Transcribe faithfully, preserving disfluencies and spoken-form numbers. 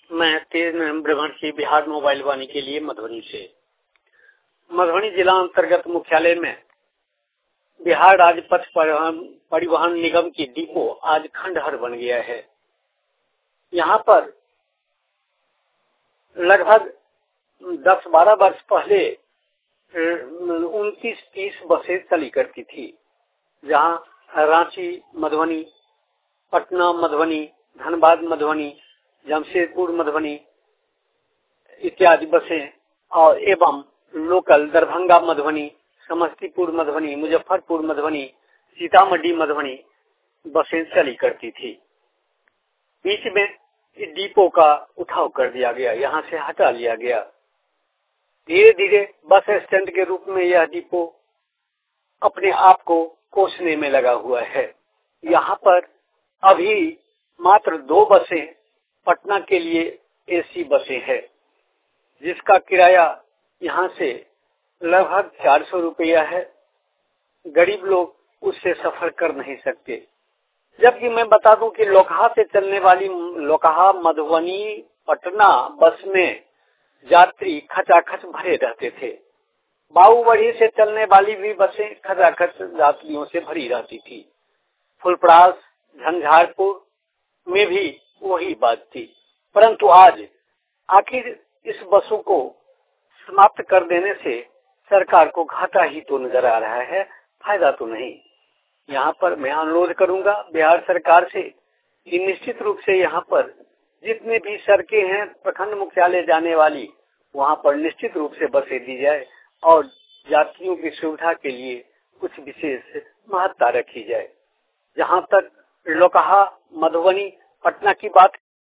मैं तेज ब्रह्मर्षि बिहार मोबाइल वाणी के लिए मधुबनी से। मधुबनी जिला अंतर्गत मुख्यालय में बिहार राज्य पथ परिवहन निगम की डिपो आज खंडहर बन गया है। यहाँ पर लगभग दस बारह वर्ष पहले उनतीस तीस बसें चली करती थी, जहाँ रांची मधुबनी, पटना मधुबनी, धनबाद मधुबनी, जमशेदपुर मधुबनी इत्यादि बसें और एवं लोकल दरभंगा मधुबनी, समस्तीपुर मधुबनी, मुजफ्फरपुर मधुबनी, सीतामढ़ी मधुबनी बसें चली करती थी। बीच में इस डिपो का उठाव कर दिया गया, यहाँ से हटा लिया गया। धीरे धीरे बस स्टैंड के रूप में यह डिपो अपने आप को कोसने में लगा हुआ है। यहाँ पर अभी मात्र दो बसें पटना के लिए एसी बसें हैं, जिसका किराया यहाँ से लगभग चार सौ रुपया है। गरीब लोग उससे सफर कर नहीं सकते। जबकि मैं बता दूं कि लोकहा से चलने वाली लोकहा मधुबनी पटना बस में यात्री खचाखच भरे रहते थे। बाबूबढ़ी से चलने वाली भी बसें खचाखच यात्रियों से भरी रहती थी। फुलपरास, झंझारपुर में भी वही बात थी। परंतु आज आखिर इस बसों को समाप्त कर देने से सरकार को घाटा ही तो नजर आ रहा है, फायदा तो नहीं। यहाँ पर मैं अनुरोध करूंगा बिहार सरकार से कि निश्चित रूप से यहाँ पर जितने भी सड़कें हैं प्रखंड मुख्यालय जाने वाली, वहाँ पर निश्चित रूप से बसें दी जाए और यात्रियों की सुविधा के लिए कुछ विशेष महत्ता रखी जाए। जहाँ तक लोकहा मधुबनी पटना की बात